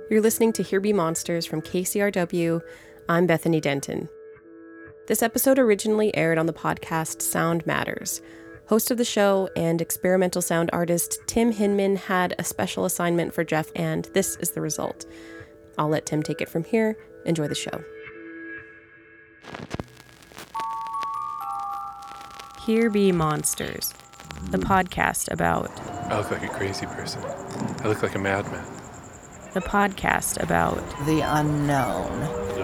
You're listening to Here Be Monsters from KCRW. I'm Bethany Denton. This episode originally aired on the podcast Sound Matters. Host of the show and experimental sound artist Tim Hinman had a special assignment for Jeff, and this is the result. I'll let Tim take it from here. Enjoy the show. Here Be Monsters, the podcast about... I look like a crazy person. I look like a madman. The podcast about... the unknown.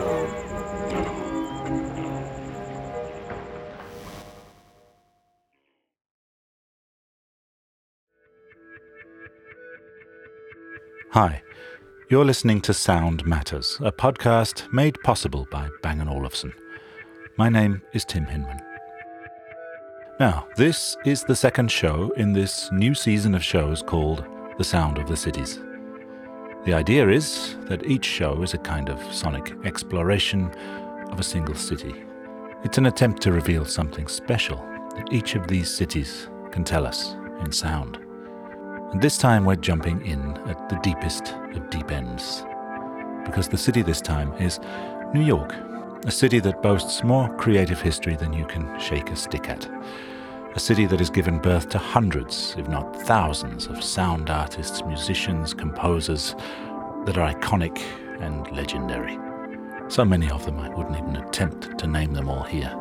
Hi, you're listening to Sound Matters, a podcast made possible by Bang & Olufsen. My name is Tim Hinman. Now, this is the second show in this new season of shows called The Sound of the Cities. The idea is that each show is a kind of sonic exploration of a single city. It's an attempt to reveal something special that each of these cities can tell us in sound. And this time we're jumping in at the deepest of deep ends, because the city this time is New York, a city that boasts more creative history than you can shake a stick at. A city that has given birth to hundreds, if not thousands, of sound artists, musicians, composers that are iconic and legendary. So many of them I wouldn't even attempt to name them all here.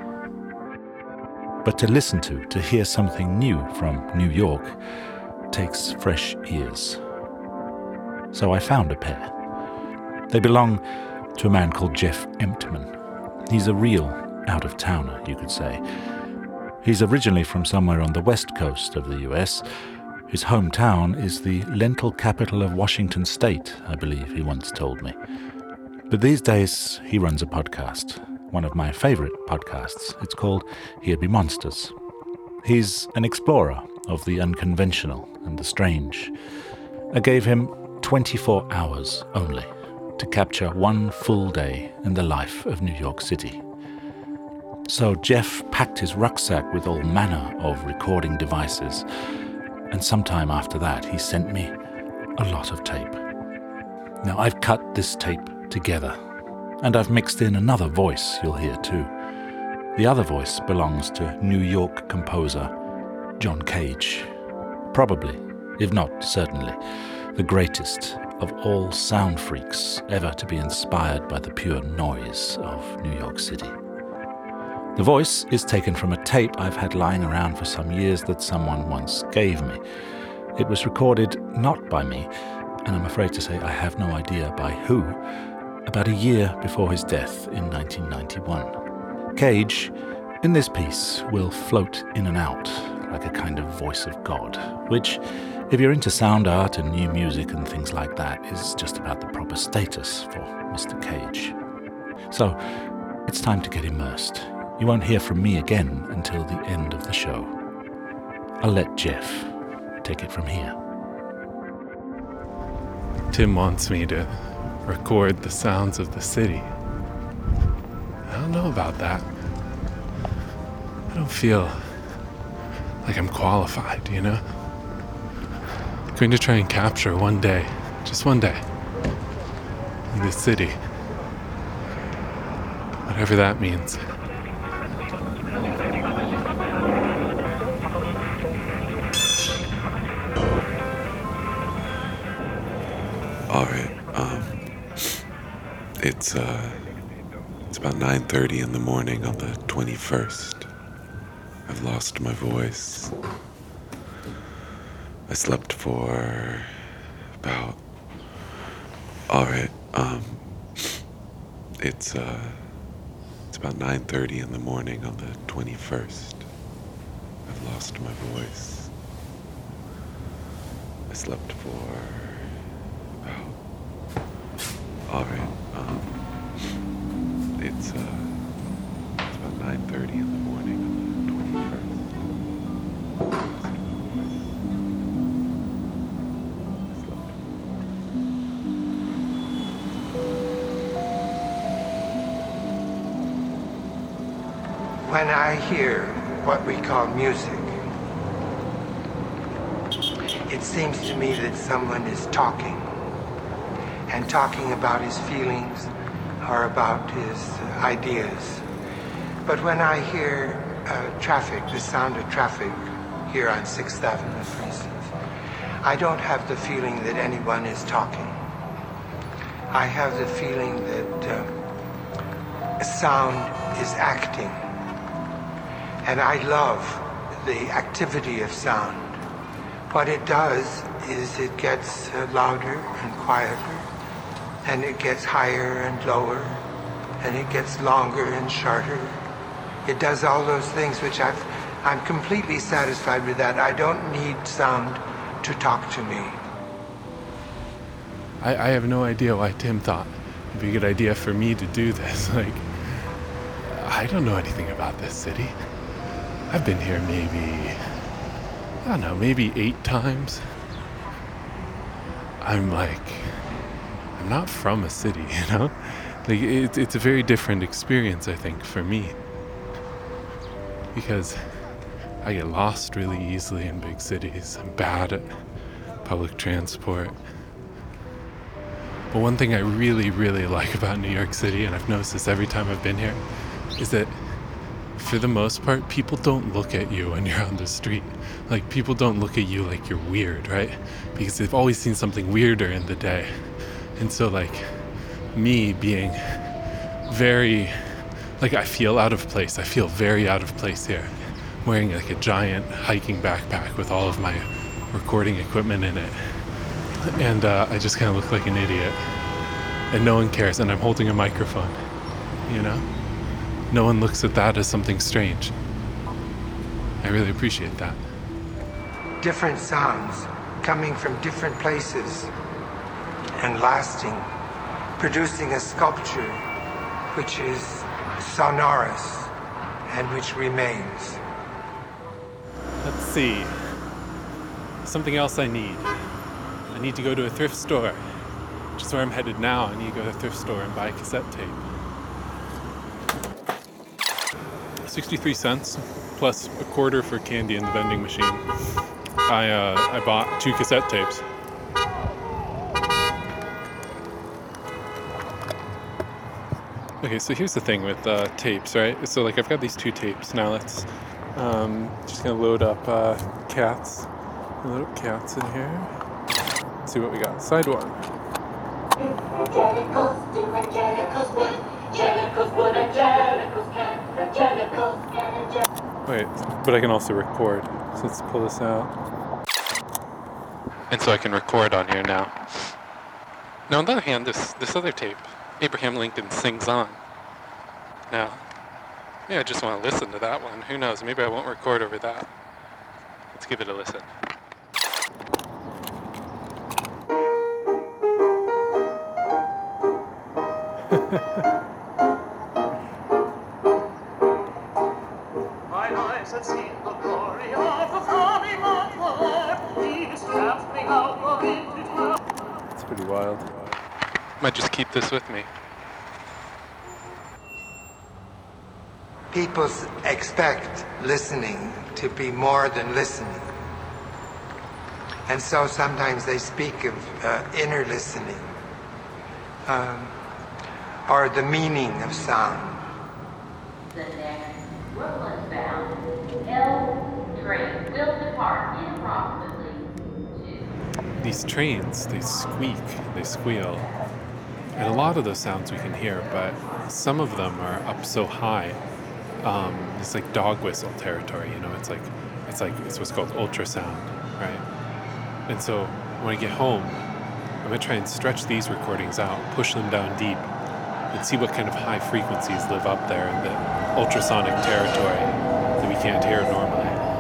But to listen to hear something new from New York, takes fresh ears. So I found a pair. They belong to a man called Jeff Emptman. He's a real out-of-towner, you could say. He's originally from somewhere on the west coast of the US. His hometown is the lentil capital of Washington State, I believe he once told me. But these days he runs a podcast, one of my favorite podcasts. It's called Here Be Monsters. He's an explorer of the unconventional and the strange. I gave him 24 hours only to capture one full day in the life of New York City. So Jeff packed his rucksack with all manner of recording devices, and sometime after that he sent me a lot of tape. Now I've cut this tape together, and I've mixed in another voice you'll hear too. The other voice belongs to New York composer John Cage. Probably, if not certainly, the greatest of all sound freaks ever to be inspired by the pure noise of New York City. The voice is taken from a tape I've had lying around for some years that someone once gave me. It was recorded not by me, and I'm afraid to say I have no idea by who, about a year before his death in 1991. Cage, in this piece, will float in and out like a kind of voice of God, which, if you're into sound art and new music and things like that, is just about the proper status for Mr. Cage. So, it's time to get immersed. You won't hear from me again until the end of the show. I'll let Jeff take it from here. Tim wants me to record the sounds of the city. I don't know about that. I don't feel like I'm qualified, you know? I'm going to try and capture one day, just one day, in this city. Whatever that means. All right. It's about 9:30 in the morning on the 21st. I've lost my voice. I slept for about... All right. It's about 9:30 in the morning on the 21st. I've lost my voice. I slept for about... All right. It's about 9:30 in the morning on the 21st. When I hear what we call music, it seems to me that someone is talking and talking about his feelings or about his ideas. But when I hear traffic, the sound of traffic here on 6th Avenue, for instance, I don't have the feeling that anyone is talking. I have the feeling that sound is acting. And I love the activity of sound. What it does is it gets louder and quieter, and it gets higher and lower, and it gets longer and shorter. It does all those things which I'm completely satisfied with that. I don't need sound to talk to me. I have no idea why Tim thought it'd be a good idea for me to do this. Like, I don't know anything about this city. I've been here maybe 8 times. I'm not from a city, you know? Like, it's a very different experience, I think, for me. Because I get lost really easily in big cities. I'm bad at public transport. But one thing I really, really like about New York City, and I've noticed this every time I've been here, is that for the most part, people don't look at you when you're on the street. Like, people don't look at you like you're weird, right? Because they've always seen something weirder in the day. And so, like, me being very, like, I feel out of place. I feel very out of place here. I'm wearing, like, a giant hiking backpack with all of my recording equipment in it. And I just kind of look like an idiot. And no one cares. And I'm holding a microphone, you know? No one looks at that as something strange. I really appreciate that. Different sounds coming from different places and lasting, producing a sculpture which is sonorous and which remains. Let's see. Something else I need. I need to go to a thrift store, which is where I'm headed now. I need to go to a thrift store and buy a cassette tape. 63 cents plus a quarter for candy in the vending machine. I bought 2 cassette tapes. Okay, so here's the thing with tapes, right? So, like, I've got these 2 tapes. Now let's just gonna load up cats. Load up cats in here. Let's see what we got. Side 1. Wait, but I can also record. So let's pull this out. And so I can record on here now. Now, on the other hand, this other tape, Abraham Lincoln Sings On. Now, yeah, I just want to listen to that one. Who knows? Maybe I won't record over that. Let's give it a listen. My eyes have seen the glory of the coming of the Lord. He has cast me out of into town. It's pretty wild. Might just keep this with me. People expect listening to be more than listening. And so sometimes they speak of inner listening, or the meaning of sound. The next Brooklyn-bound L train will depart in approximately 2. These trains, they squeak, they squeal. And a lot of those sounds we can hear, but some of them are up so high. It's like dog whistle territory, you know, it's what's called ultrasound, right? And so when I get home, I'm gonna try and stretch these recordings out, push them down deep, and see what kind of high frequencies live up there in the ultrasonic territory that we can't hear normally.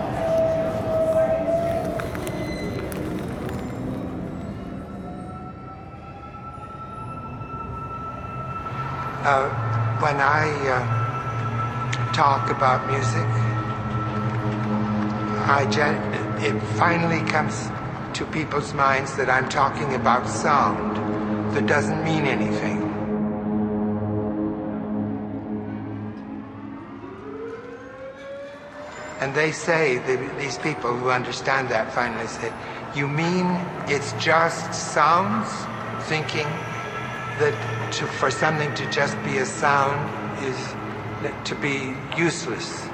When I talk about music, it finally comes to people's minds that I'm talking about sound that doesn't mean anything. And they say, these people who understand that finally say, you mean it's just sounds? Thinking that for something to just be a sound is to be useless.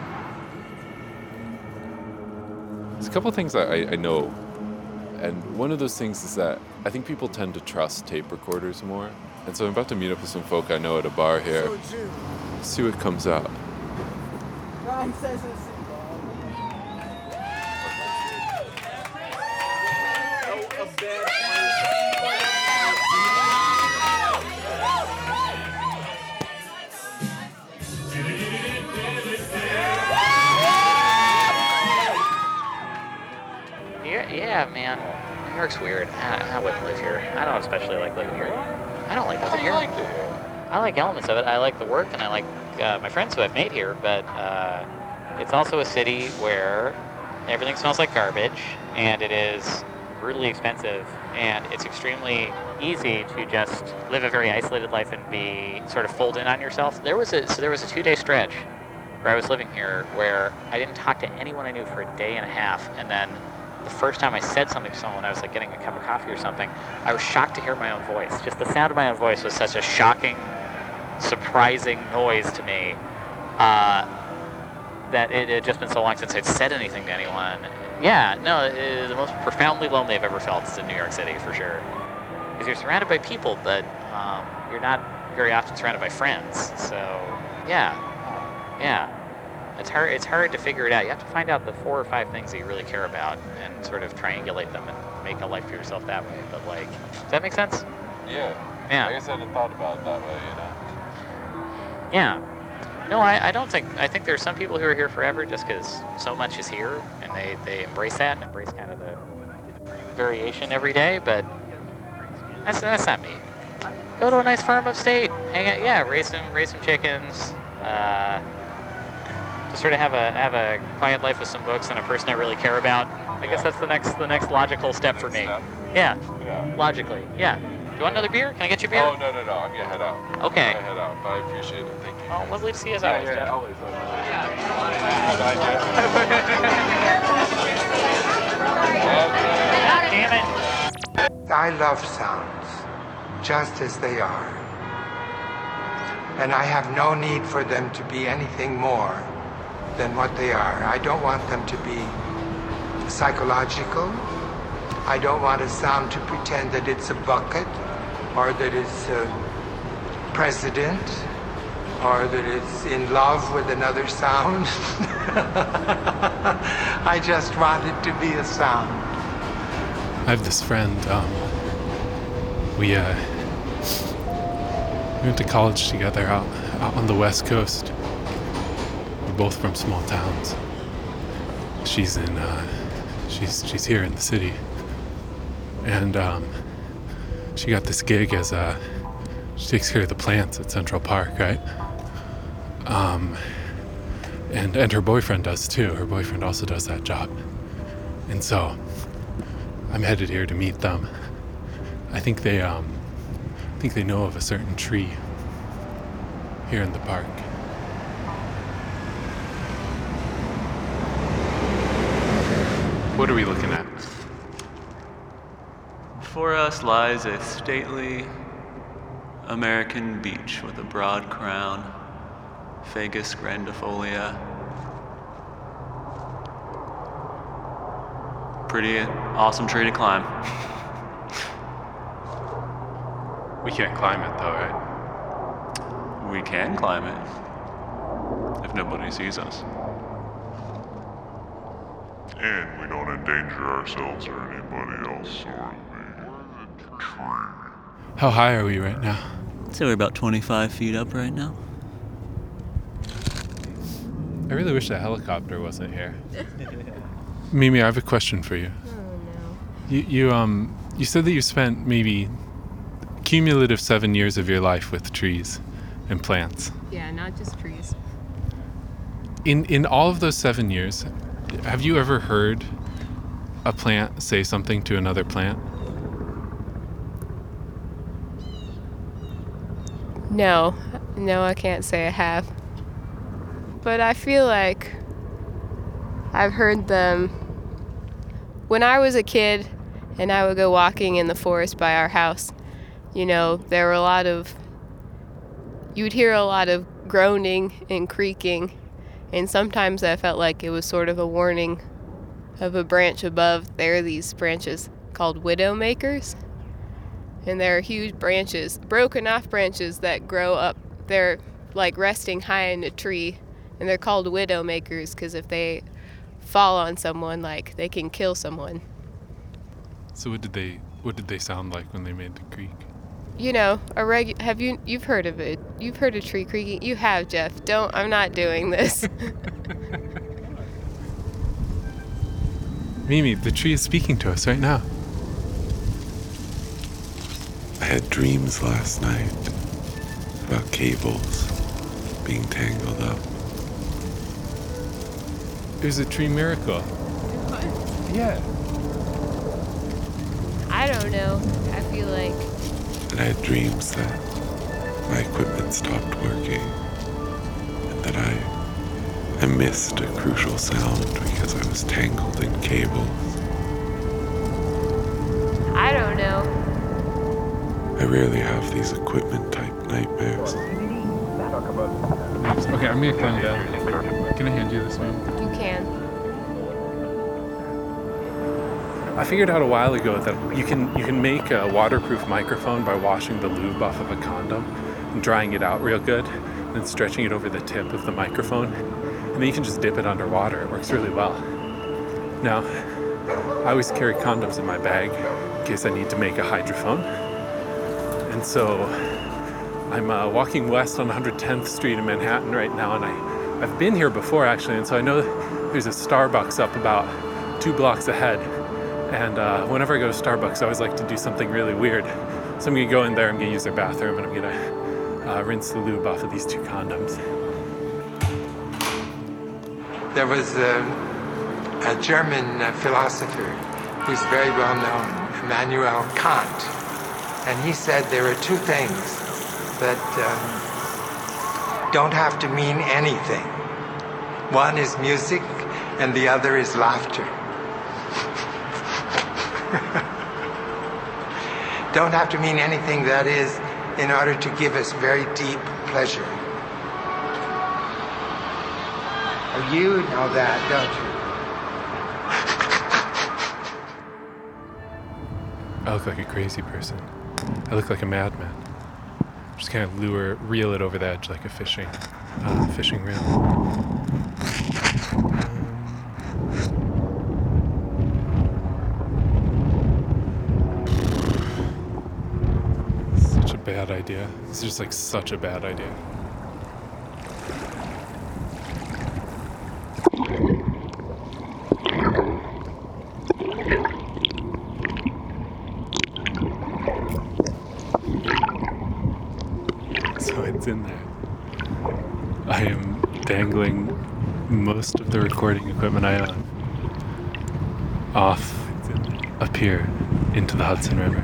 There's a couple of things I know, and one of those things is that I think people tend to trust tape recorders more. And so I'm about to meet up with some folk I know at a bar here. See what comes out. Yeah, man. New York's weird. I wouldn't live here. I don't especially like living here. I don't like living here. I like elements of it. I like the work, and I like my friends who I've made here, but it's also a city where everything smells like garbage, and it is brutally expensive, and it's extremely easy to just live a very isolated life and be sort of fold in on yourself. There was a 2-day stretch where I was living here where I didn't talk to anyone I knew for a day and a half, and then the first time I said something to someone, I was like getting a cup of coffee or something, I was shocked to hear my own voice. Just the sound of my own voice was such a shocking, surprising noise to me that it had just been so long since I'd said anything to anyone. Yeah, no, it is the most profoundly lonely I've ever felt in New York City, for sure. Because you're surrounded by people, but you're not very often surrounded by friends. So, yeah. It's hard to figure it out. You have to find out the 4 or 5 things that you really care about and sort of triangulate them and make a life for yourself that way. But, like, does that make sense? Yeah. I guess I hadn't thought about it that way, you know? Yeah. No, I don't think... I think there's some people who are here forever just because so much is here, and they embrace that and embrace kind of the variation every day, but that's not me. Go to a nice farm upstate. Hang out, yeah, raise some chickens. Just sort of have a quiet life with some books and a person I really care about. I guess that's the next logical step for me. Yeah. Logically. Yeah. Do you want another beer? Can I get you a beer? Oh, no. I'm gonna head out. Okay. I'm gonna head out, but I appreciate it. Thank you. Oh, lovely to see you as always. Yeah, always. Damn it. I love sounds, just as they are. And I have no need for them to be anything more than what they are. I don't want them to be psychological. I don't want a sound to pretend that it's a bucket, or that it's a president, or that it's in love with another sound. I just want it to be a sound. I have this friend, we went to college together out on the West Coast. We're both from small towns. She's here in the city. And she got this gig as she takes care of the plants at Central Park, right? And her boyfriend does too. Her boyfriend also does that job. And so I'm headed here to meet them. I think they know of a certain tree here in the park. What are we looking at? Before us lies a stately American beech with a broad crown, Fagus grandifolia. Pretty awesome tree to climb. We can't climb it though, right? We can climb it if nobody sees us. And we don't endanger ourselves or anybody else or the tree. How high are we right now? So we're about 25 feet up right now. I really wish the helicopter wasn't here. Mimi, I have a question for you. Oh, no. You said that you spent maybe cumulative 7 years of your life with trees and plants. Yeah, not just trees. In all of those 7 years, have you ever heard a plant say something to another plant? No, I can't say I have. But I feel like I've heard them when I was a kid and I would go walking in the forest by our house. there were you'd hear a lot of groaning and creaking, and sometimes I felt like it was sort of a warning of a branch above. There are these branches called widowmakers, and there are huge branches, broken off branches that grow up. They're like resting high in a tree, and they're called widowmakers because if they fall on someone, like, they can kill someone. So what did they sound like when they made the creak? You've heard of it? You've heard a tree creaking? You have, Jeff. I'm not doing this. Mimi, the tree is speaking to us right now. I had dreams last night about cables being tangled up. It was a tree miracle. What? Yeah. I don't know. I feel like... And I had dreams that my equipment stopped working and that I missed a crucial sound because I was tangled in cables. I don't know. I rarely have these equipment-type nightmares. Okay, I'm gonna come down. Can I hand you this one? You can. I figured out a while ago that you can make a waterproof microphone by washing the lube off of a condom and drying it out real good, and then stretching it over the tip of the microphone, and then you can just dip it underwater. It works really well. Now, I always carry condoms in my bag in case I need to make a hydrophone, and so I'm walking west on 110th Street in Manhattan right now, and I've been here before actually, and so I know there's a Starbucks up about 2 blocks ahead. And whenever I go to Starbucks, I always like to do something really weird. So I'm gonna go in there, I'm gonna use their bathroom, and I'm gonna rinse the lube off of these 2 condoms. There was a German philosopher who's very well known, Immanuel Kant, and he said there are 2 things that don't have to mean anything. One is music, and the other is laughter. Don't have to mean anything, that is, in order to give us very deep pleasure. You know that, don't you? I look like a crazy person. I look like a madman. Just kind of reel it over the edge like a fishing reel. Bad idea. It's just like such a bad idea. So it's in there. I am dangling most of the recording equipment I own off up here into the Hudson River.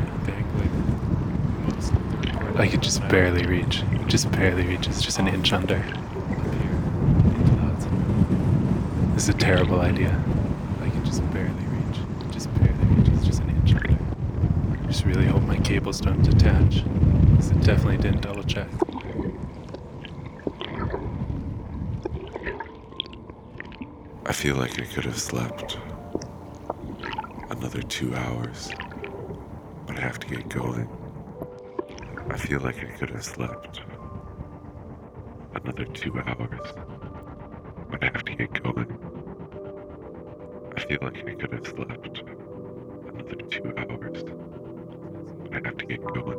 I could just barely reach. It's just an inch under. This is a terrible idea. I could just barely reach. It's just an inch under. I just really hope my cables don't detach, because it definitely didn't double check. I feel like I could have slept another 2 hours, but I have to get going. I feel like I could have slept another 2 hours, but I have to get going. I feel like I could have slept another 2 hours, but I have to get going.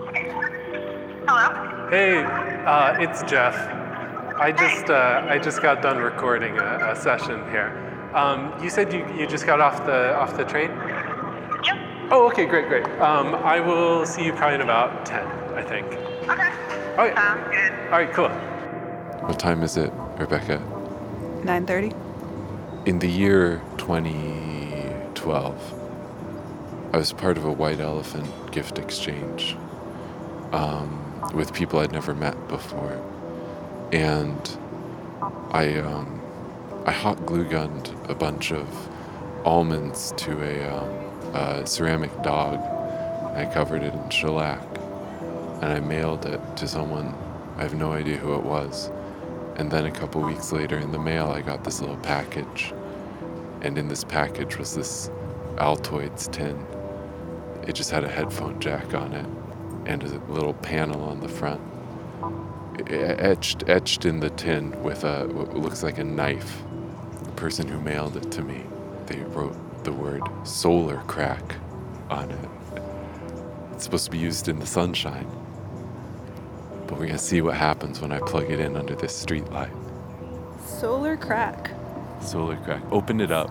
Hello? Hey, it's Jeff. I just got done recording a session here. You said you just got off the train? Yep. Oh, okay, great. I will see you probably in about 10, I think. Okay. Oh, yeah. Sounds good. All right, cool. What time is it, Rebecca? 9:30. In the year 2012, I was part of a White Elephant gift exchange with people I'd never met before. And I hot glue gunned a bunch of almonds to a ceramic dog. I covered it in shellac, and I mailed it to someone. I have no idea who it was. And then a couple weeks later in the mail, I got this little package. And in this package was this Altoids tin. It just had a headphone jack on it and a little panel on the front. Etched in the tin with what looks like a knife. The person who mailed it to me, they wrote the word solar crack on it. It's supposed to be used in the sunshine. But we're gonna see what happens when I plug it in under this street light. Solar crack. Solar crack. Open it up.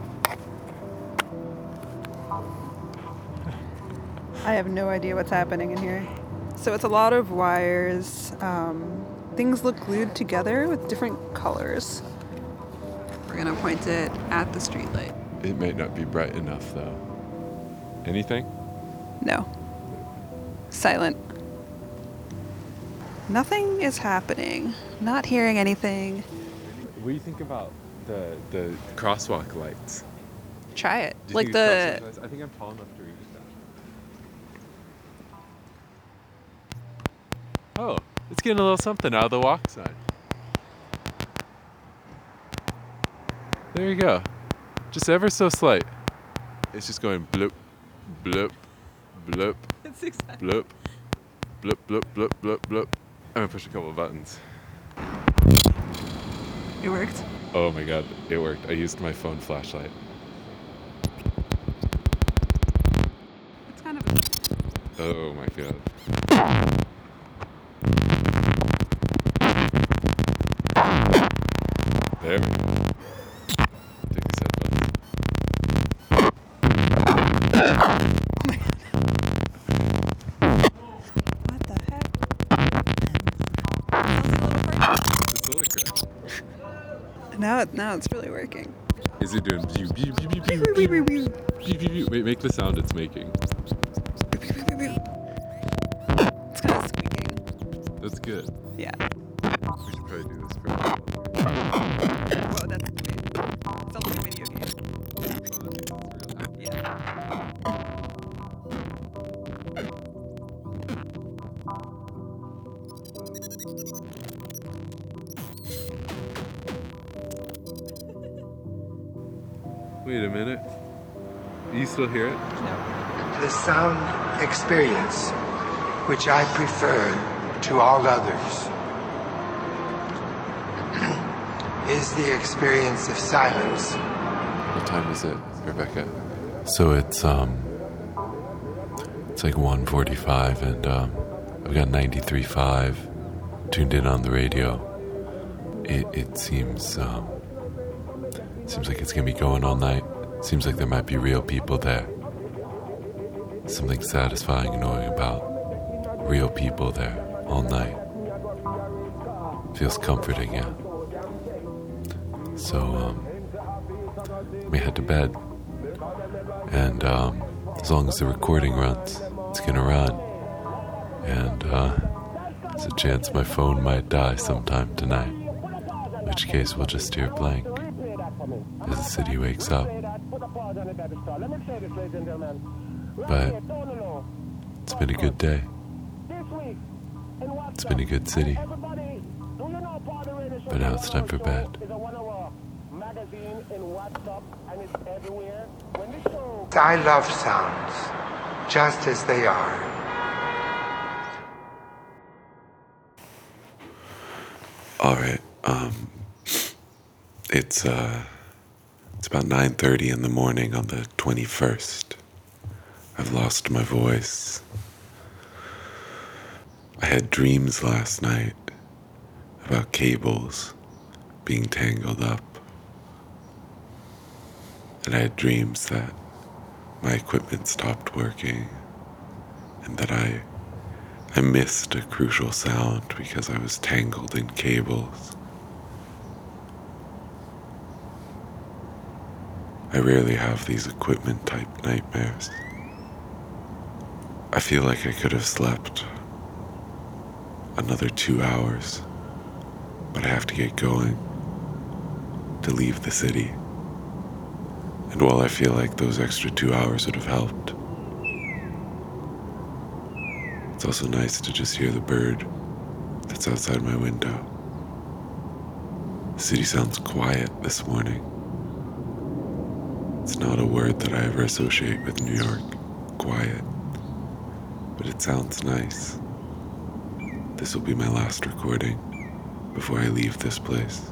I have no idea what's happening in here. So it's a lot of wires. Things look glued together with different colors. We're gonna point it at the streetlight. It might not be bright enough though. Anything? No. Silent. Nothing is happening. Not hearing anything. What do you think about the crosswalk lights? Try it. Do you Like think the... it's crosswalk lights? I think I'm tall enough to read that. Oh, it's getting a little something out of the walk sign. There you go. Just ever so slight. It's just going bloop, bloop, bloop, It's exactly. bloop, bloop, bloop, bloop, bloop, bloop. I'm gonna push a couple of buttons. It worked. Oh my god, it worked. I used my phone flashlight. It's kind of... Oh my god. There we go. Take these headphones. What the heck? It's solar crack. Now it's really working. Is it doing pew, pew, pew, pew, pew, pew, pew, pew, pew? Wait, make the sound it's making. It's kind of squeaking. That's good. Yeah. We should probably do this for a while. Whoa, that's great. Sounds like a video game. Yeah. Wait a minute. You still hear it? The sound experience, which I prefer to all others, is the experience of silence. What time is it, Rebecca? So it's like 1:45 and I've got 93.5 tuned in on the radio. It seems like it's gonna be going all night. Seems like there might be real people there. Something satisfying and knowing about real people there all night. Feels comforting, yeah. So we head to bed, and as long as the recording runs, it's gonna run. And there's a chance my phone might die sometime tonight, in which case we'll just steer blank as the city wakes up. But it's been a good day. It's been a good city. But now it's time for bed. I love sounds, just as they are. All right. It's about 9:30 in the morning on the 21st. I've lost my voice. I had dreams last night about cables being tangled up. And I had dreams that my equipment stopped working and that I missed a crucial sound because I was tangled in cables. I rarely have these equipment-type nightmares. I feel like I could have slept another 2 hours, but I have to get going to leave the city. And while I feel like those extra 2 hours would have helped, It's also nice to just hear the bird that's outside my window. The city sounds quiet this morning. It's not a word that I ever associate with New York, quiet, but it sounds nice. This will be my last recording before I leave this place.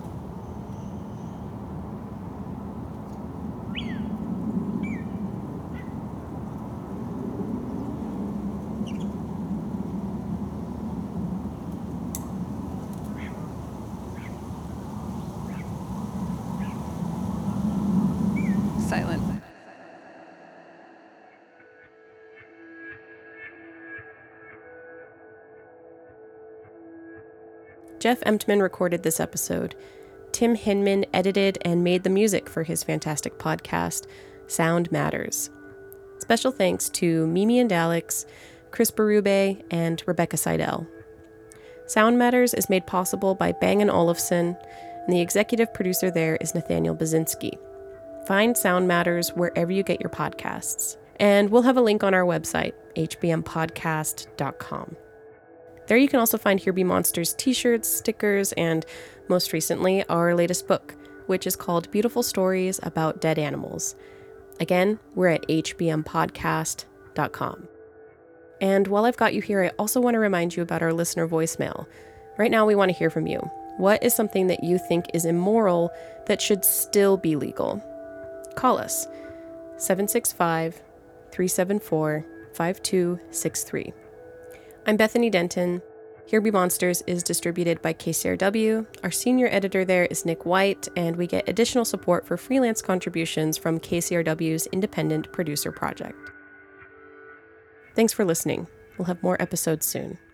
Silent. Jeff Emtman recorded this episode. Tim Hinman edited and made the music for his fantastic podcast, Sound Matters. Special thanks to Mimi and Alex, Chris Berube, and Rebecca Seidel. Sound Matters is made possible by Bang & Olufsen, and the executive producer there is Nathaniel Baczynski. Find Sound Matters wherever you get your podcasts. And we'll have a link on our website, hbmpodcast.com. There you can also find Here Be Monsters t-shirts, stickers, and most recently, our latest book, which is called Beautiful Stories About Dead Animals. Again, we're at hbmpodcast.com. And while I've got you here, I also want to remind you about our listener voicemail. Right now, we want to hear from you. What is something that you think is immoral that should still be legal? Call us, 765-374-5263. I'm Bethany Denton. Here Be Monsters is distributed by KCRW. Our senior editor there is Nick White, and we get additional support for freelance contributions from KCRW's Independent Producer Project. Thanks for listening. We'll have more episodes soon.